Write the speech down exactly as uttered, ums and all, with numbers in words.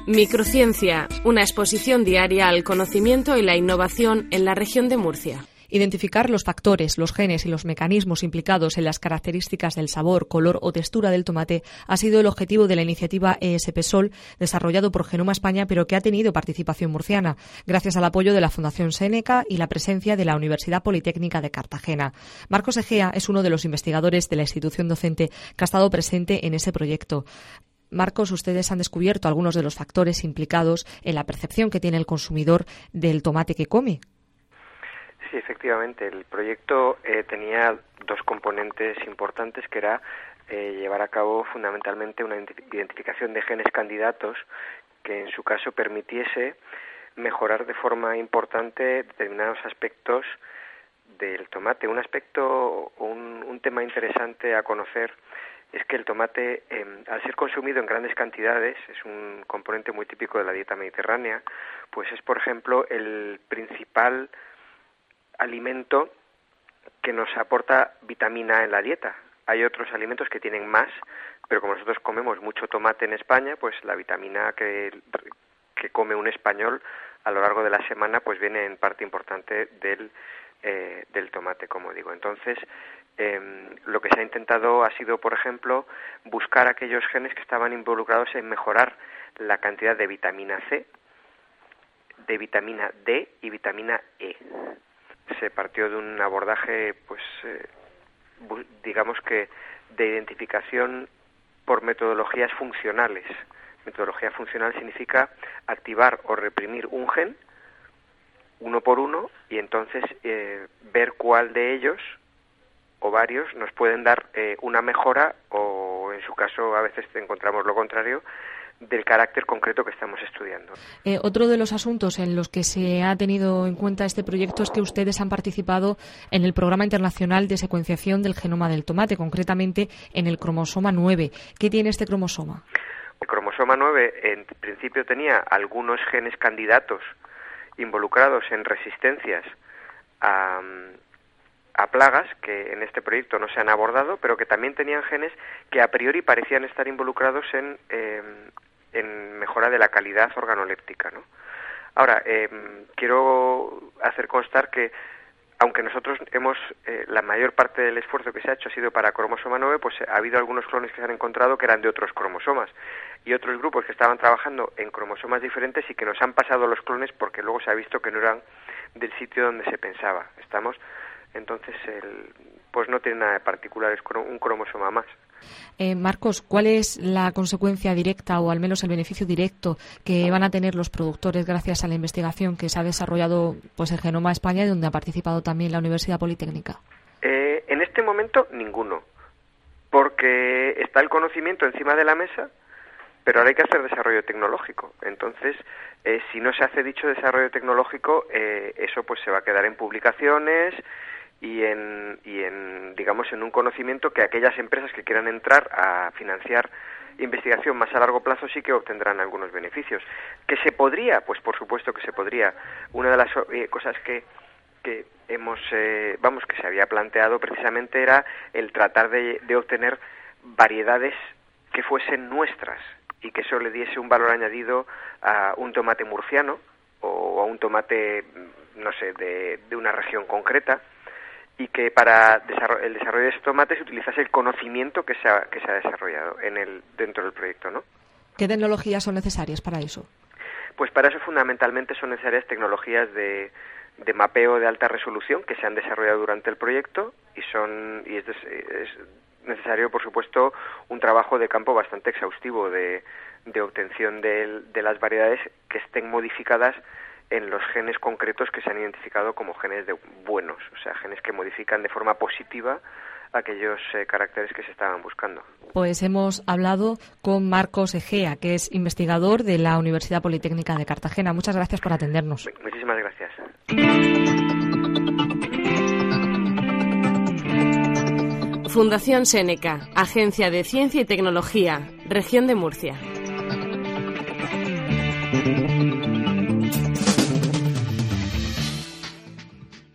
Microciencia, una exposición diaria al conocimiento y la innovación en la región de Murcia. Identificar los factores, los genes y los mecanismos implicados en las características del sabor, color o textura del tomate ha sido el objetivo de la iniciativa E S P Sol, desarrollado por Genoma España, pero que ha tenido participación murciana, gracias al apoyo de la Fundación Seneca y la presencia de la Universidad Politécnica de Cartagena. Marcos Egea es uno de los investigadores de la institución docente que ha estado presente en ese proyecto. Marcos, ustedes han descubierto algunos de los factores implicados en la percepción que tiene el consumidor del tomate que come. Sí, efectivamente. El proyecto eh, tenía dos componentes importantes, que era eh, llevar a cabo fundamentalmente una identificación de genes candidatos que en su caso permitiese mejorar de forma importante determinados aspectos del tomate. Un aspecto, un, un tema interesante a conocer es que el tomate, eh, al ser consumido en grandes cantidades, es un componente muy típico de la dieta mediterránea, pues es, por ejemplo, el principal alimento que nos aporta vitamina en la dieta. Hay otros alimentos que tienen más, pero como nosotros comemos mucho tomate en España, pues la vitamina que, que come un español a lo largo de la semana pues viene en parte importante del, eh, del tomate, como digo. Entonces, eh, lo que se ha intentado ha sido, por ejemplo, buscar aquellos genes que estaban involucrados en mejorar la cantidad de vitamina C, de vitamina D y vitamina E. Se partió de un abordaje, pues, eh, digamos que de identificación por metodologías funcionales. Metodología funcional significa activar o reprimir un gen uno por uno y entonces eh, ver cuál de ellos o varios nos pueden dar eh, una mejora o, en su caso, a veces encontramos lo contrario, del carácter concreto que estamos estudiando. Eh, otro de los asuntos en los que se ha tenido en cuenta este proyecto es que ustedes han participado en el Programa Internacional de Secuenciación del Genoma del Tomate, concretamente en el cromosoma nueve. ¿Qué tiene este cromosoma? El cromosoma nueve, en principio, tenía algunos genes candidatos involucrados en resistencias a, a plagas que en este proyecto no se han abordado, pero que también tenían genes que a priori parecían estar involucrados en, eh, en mejora de la calidad organoléptica, ¿no? Ahora, eh, quiero hacer constar que aunque nosotros hemos, eh, la mayor parte del esfuerzo que se ha hecho ha sido para cromosoma nueve, pues ha habido algunos clones que se han encontrado que eran de otros cromosomas y otros grupos que estaban trabajando en cromosomas diferentes y que nos han pasado los clones porque luego se ha visto que no eran del sitio donde se pensaba. Estamos, entonces, el, pues no tiene nada de particular, es un cromosoma más. Eh, Marcos, ¿cuál es la consecuencia directa o al menos el beneficio directo que van a tener los productores gracias a la investigación que se ha desarrollado pues en Genoma España y donde ha participado también la Universidad Politécnica? Eh, en este momento ninguno, porque está el conocimiento encima de la mesa, pero ahora hay que hacer desarrollo tecnológico. Entonces, eh, si no se hace dicho desarrollo tecnológico, eh, eso pues se va a quedar en publicaciones y en, y en, digamos, en un conocimiento que aquellas empresas que quieran entrar a financiar investigación más a largo plazo sí que obtendrán algunos beneficios. ¿Que se podría? Pues por supuesto que se podría. Una de las eh, cosas que, que hemos, eh, vamos, que se había planteado precisamente era el tratar de, de obtener variedades que fuesen nuestras y que eso le diese un valor añadido a un tomate murciano o a un tomate, no sé, de, de una región concreta, y que para el desarrollo de ese tomate se utilizase el conocimiento que se ha, que se ha desarrollado en el, dentro del proyecto, ¿no? ¿Qué tecnologías son necesarias para eso? Pues para eso fundamentalmente son necesarias tecnologías de, de mapeo de alta resolución que se han desarrollado durante el proyecto y son y es, es necesario, por supuesto, un trabajo de campo bastante exhaustivo de, de obtención de, de las variedades que estén modificadas en los genes concretos que se han identificado como genes de buenos, o sea, genes que modifican de forma positiva aquellos eh, caracteres que se estaban buscando. Pues hemos hablado con Marcos Egea, que es investigador de la Universidad Politécnica de Cartagena. Muchas gracias por atendernos. Muchísimas gracias. Fundación Seneca, Agencia de Ciencia y Tecnología, Región de Murcia.